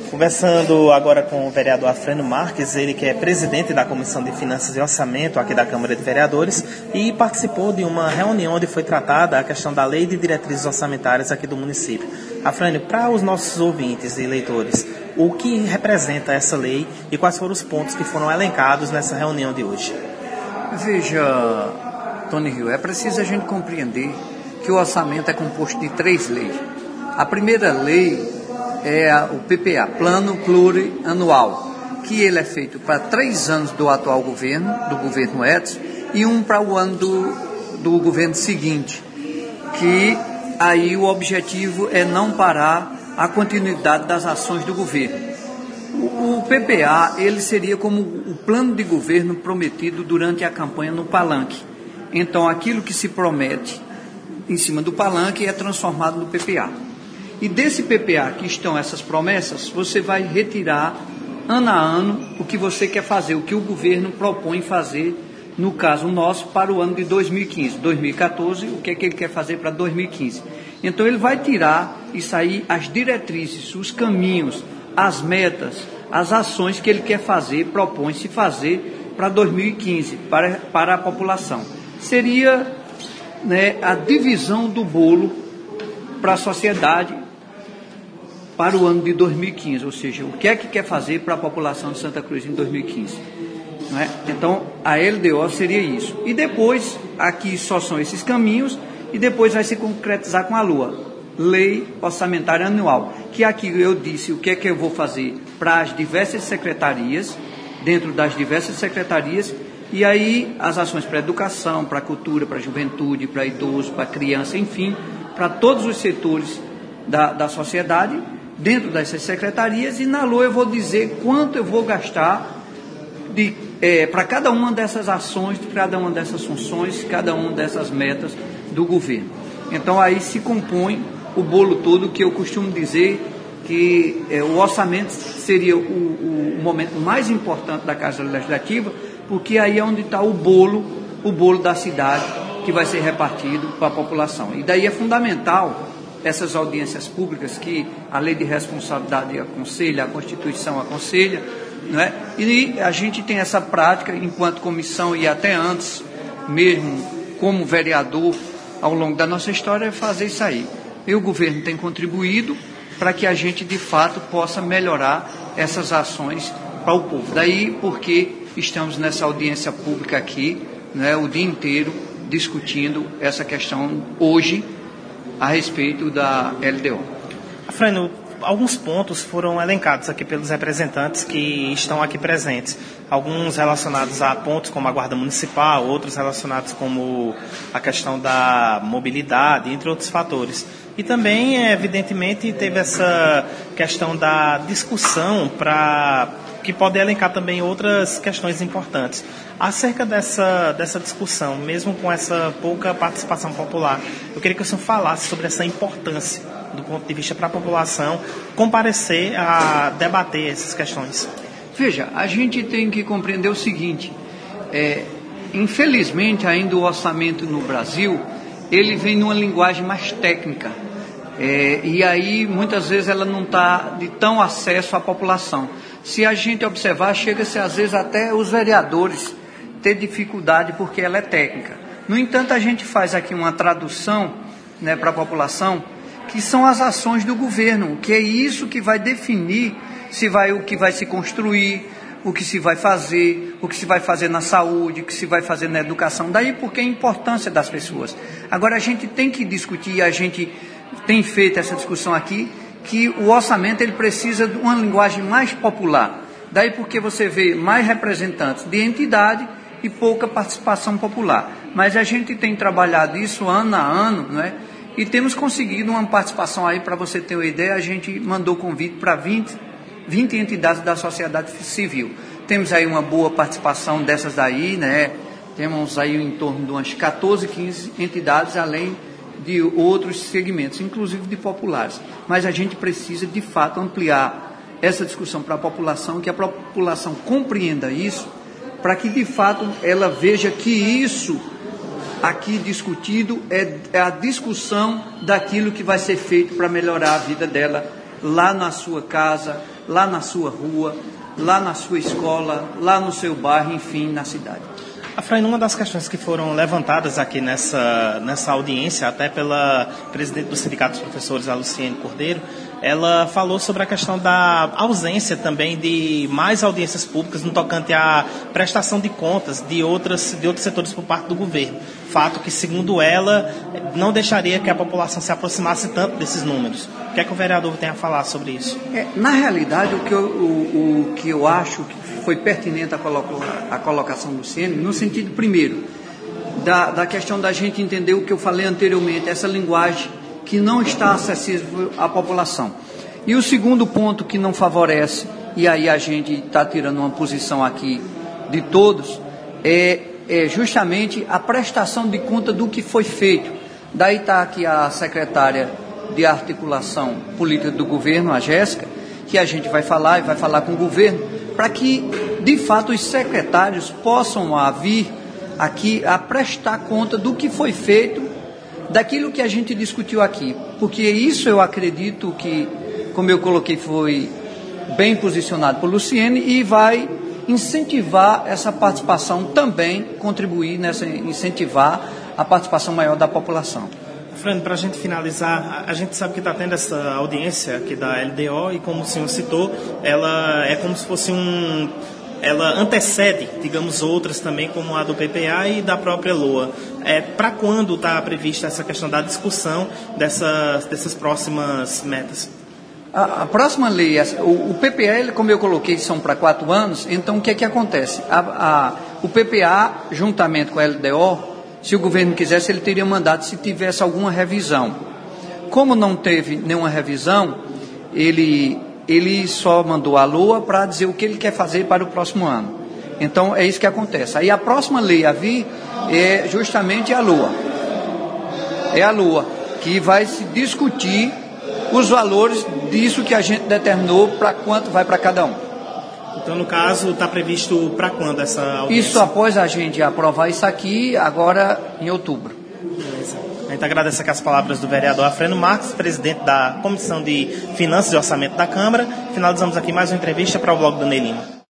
Conversando agora com o vereador Afrânio Marques, ele que é presidente da Comissão de Finanças e Orçamento aqui da Câmara de Vereadores e participou de uma reunião onde foi tratada a questão da Lei de Diretrizes Orçamentárias aqui do município. Afrânio, para os nossos ouvintes e leitores, o que representa essa lei e quais foram os pontos que foram elencados nessa reunião de hoje? Veja, Tony Rio, é preciso a gente compreender que o orçamento é composto de 3 leis. A primeira lei é o PPA, Plano Plurianual, que ele é feito para 3 anos do atual governo, do governo Edson, e um para o ano do governo seguinte, que aí o objetivo é não parar a continuidade das ações do governo. O PPA, ele seria como o plano de governo prometido durante a campanha no palanque. Então, aquilo que se promete em cima do palanque é transformado no PPA. E desse PPA que estão essas promessas, você vai retirar ano a ano o que você quer fazer, o que o governo propõe fazer, no caso nosso, para o ano de 2015. 2014, o que é que ele quer fazer para 2015. Então ele vai tirar isso aí, as diretrizes, os caminhos, as metas, as ações que ele quer fazer, propõe-se fazer para 2015, para a população. Seria, né, a divisão do bolo para a sociedade para o ano de 2015, ou seja, o que é que quer fazer para a população de Santa Cruz em 2015. Não é? Então, a LDO seria isso. E depois, aqui só são esses caminhos, e depois vai se concretizar com a LOA, Lei Orçamentária Anual, que aqui eu disse o que é que eu vou fazer para as diversas secretarias, dentro das diversas secretarias, e aí as ações para a educação, para a cultura, para a juventude, para idoso, para a criança, enfim, para todos os setores da sociedade, dentro dessas secretarias, e na LOA eu vou dizer quanto eu vou gastar para cada uma dessas ações, cada uma dessas funções, cada uma dessas metas do governo. Então aí se compõe o bolo todo, que eu costumo dizer que o orçamento seria o momento mais importante da Casa Legislativa, porque aí é onde está o bolo da cidade que vai ser repartido para a população. E daí é fundamental essas audiências públicas que a Lei de Responsabilidade aconselha, a Constituição aconselha, né? E a gente tem essa prática enquanto comissão e até antes mesmo como vereador ao longo da nossa história fazer isso aí. E o governo tem contribuído para que a gente de fato possa melhorar essas ações para o povo. Daí porque estamos nessa audiência pública aqui, né, o dia inteiro discutindo essa questão hoje a respeito da LDO. Afrânio, alguns pontos foram elencados aqui pelos representantes que estão aqui presentes. Alguns relacionados a pontos como a Guarda Municipal, outros relacionados como a questão da mobilidade, entre outros fatores. E também, evidentemente, teve essa questão da discussão que pode elencar também outras questões importantes. Acerca dessa discussão, mesmo com essa pouca participação popular, eu queria que o senhor falasse sobre essa importância, do ponto de vista para a população, comparecer a debater essas questões. Veja, a gente tem que compreender o seguinte, infelizmente ainda o orçamento no Brasil, ele vem numa linguagem mais técnica, e aí muitas vezes ela não está de tão acesso à população. Se a gente observar, chega-se às vezes até os vereadores ter dificuldade porque ela é técnica. No entanto, a gente faz aqui uma tradução, né, para a população, que são as ações do governo, que é isso que vai definir o que vai se construir, o que se vai fazer, o que se vai fazer na saúde, o que se vai fazer na educação. Daí porque a importância das pessoas. Agora, a gente tem que discutir, a gente tem feito essa discussão aqui, que o orçamento ele precisa de uma linguagem mais popular. Daí porque você vê mais representantes de entidade e pouca participação popular. Mas a gente tem trabalhado isso ano a ano, não é? E temos conseguido uma participação aí, para você ter uma ideia, a gente mandou convite para 20 entidades da sociedade civil. Temos aí uma boa participação dessas daí, né? Temos aí em torno de umas 14, 15 entidades, além de outros segmentos, inclusive de populares. Mas a gente precisa, de fato, ampliar essa discussão para a população, que a população compreenda isso, para que, de fato, ela veja que isso aqui discutido é a discussão daquilo que vai ser feito para melhorar a vida dela lá na sua casa, lá na sua rua, lá na sua escola, lá no seu bairro, enfim, na cidade. Afraim, uma das questões que foram levantadas aqui nessa audiência, até pela presidente do Sindicato dos Professores, a Luciene Cordeiro, ela falou sobre a questão da ausência também de mais audiências públicas no tocante à prestação de contas de outros setores por parte do governo. Fato que, segundo ela, não deixaria que a população se aproximasse tanto desses números. O que é que o vereador tem a falar sobre isso? Na realidade, o que eu acho que foi pertinente a colocação do Luciene, no sentido, primeiro, da questão da gente entender o que eu falei anteriormente, essa linguagem que não está acessível à população. E o segundo ponto que não favorece, e aí a gente está tirando uma posição aqui de todos, é justamente a prestação de conta do que foi feito. Daí está aqui a secretária de articulação política do governo, a Jéssica, que a gente vai falar e vai falar com o governo, para que, de fato, os secretários possam vir aqui a prestar conta do que foi feito, daquilo que a gente discutiu aqui. Porque isso eu acredito que, como eu coloquei, foi bem posicionado por Luciene e vai incentivar essa participação também, contribuir nessa, incentivar a participação maior da população. Fernando, para a gente finalizar, a gente sabe que está tendo essa audiência aqui da LDO e, como o senhor citou, ela é como se fosse ela antecede, digamos, outras também, como a do PPA e da própria LOA. Para quando está prevista essa questão da discussão dessas próximas metas? A próxima lei, o PPA, como eu coloquei, são para 4 anos, então o que é que acontece? O PPA, juntamente com a LDO, se o governo quisesse, ele teria mandado se tivesse alguma revisão. Como não teve nenhuma revisão, ele só mandou a LOA para dizer o que ele quer fazer para o próximo ano. Então, é isso que acontece. Aí a próxima lei a vir é justamente a LOA. É a LOA, que vai se discutir os valores disso que a gente determinou para quanto vai para cada um. Então, no caso, está previsto para quando essa audiência? Isso após a gente aprovar isso aqui, agora em outubro. Beleza. A gente agradece aqui as palavras do vereador Afrânio Marques, presidente da Comissão de Finanças e Orçamento da Câmara. Finalizamos aqui mais uma entrevista para o blog do Ney Lima.